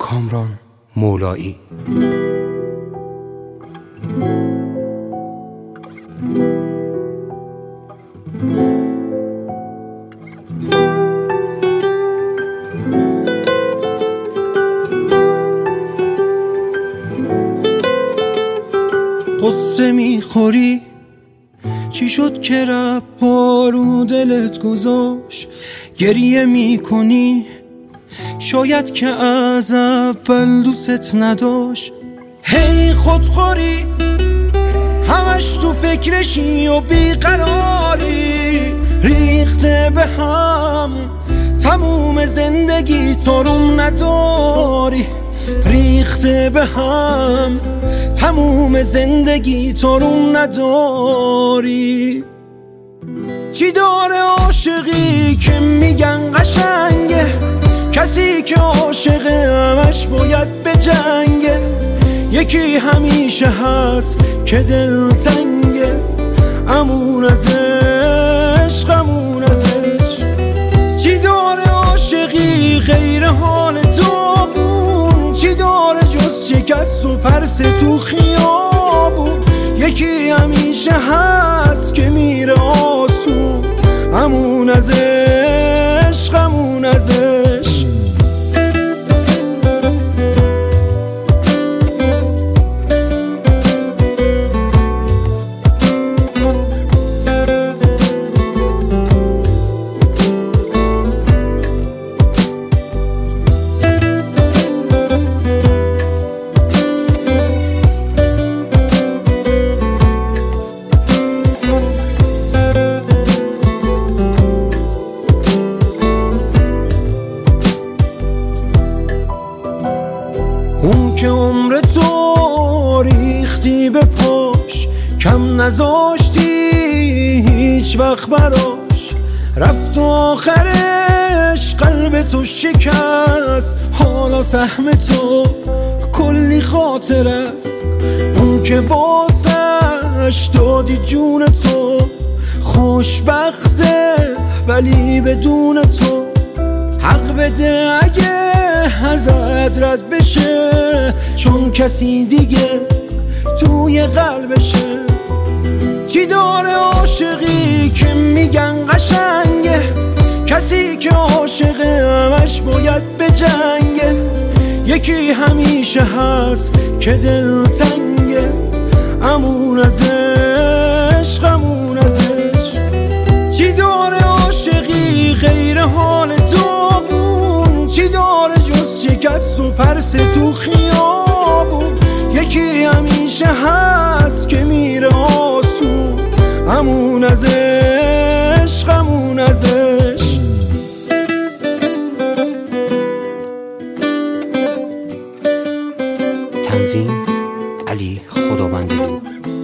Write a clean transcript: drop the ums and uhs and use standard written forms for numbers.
کامران مولایی. قصه میخوری چی شد که رب بارو دلت گذاشت؟ گریه میکنی شاید که از اول دوست نداشت. هی خودخوری همش تو فکرشی و بیقراری، ریخته به هم تموم زندگی تو روم نداری، ریخته به هم تموم زندگی تو روم نداری. چی داره عاشقی که میگن قشنگه؟ کسی که عاشقه همش باید بجنگه. یکی همیشه هست که دل تنگه، امون از عشق امون از عشق. چی داره عاشقی غیر حال داغون؟ چی داره جز شکست و پرس تو خیابون؟ یکی همیشه هست که میره آسون، امون از عشق امون از عشق. اون که عمر تو ریختی به پاش، کم نذاشتی هیچ وقت براش، رفت و آخرش قلب تو شکست، حالا سهم تو کلی خاطر است. اون که باسش دادی جون تو خوشبخته ولی بدون تو، حق بده اگه ازت رد بشه، چون کسی دیگه توی قلبشه. چی داره عاشقی که میگن قشنگه؟ کسی که عاشقه همش باید بجنگه. یکی همیشه هست که دل تنگه، امون از عشق امون از عشق. چی داره عاشقی غیر حال داغون؟ چی داره جز شکست و پرس تو خیابون؟ یکی همیشه هست که میره آسون، امون از عشق امون از عشق. تنظیم علی خداوندلو.